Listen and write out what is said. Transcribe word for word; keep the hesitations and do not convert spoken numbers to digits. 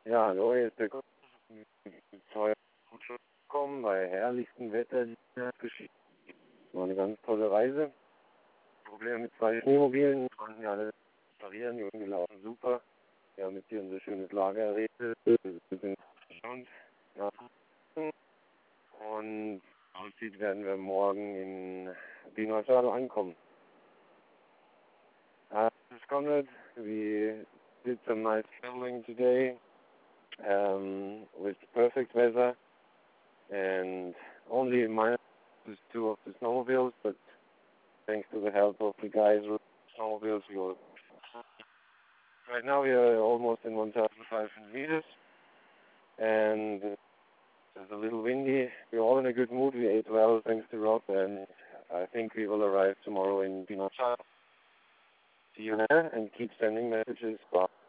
Ja, hallo, hier ist der Gott. Teuer gut gekommen bei herrlichstem Wetter. Geschichte. War eine ganz tolle Reise. Problem mit zwei Schneemobilen. Die konnten ja alle reparieren, die Hunde laufen super. Wir haben jetzt hier unser schönes Lager errichtet. Wir sind gespannt. Ja. Und aussieht, werden wir morgen in Binachal ankommen. Uh, this is Conrad. We did some nice traveling today. Um, with perfect weather and only minus two of the snowmobiles, but thanks to the help of the guys with snowmobiles, we were right now we are almost in one thousand five hundred meters, and it's a little windy. We're all in a good mood. We ate well thanks to Rob, and I think we will arrive tomorrow in Binachal. See you there, and keep sending messages. Bye.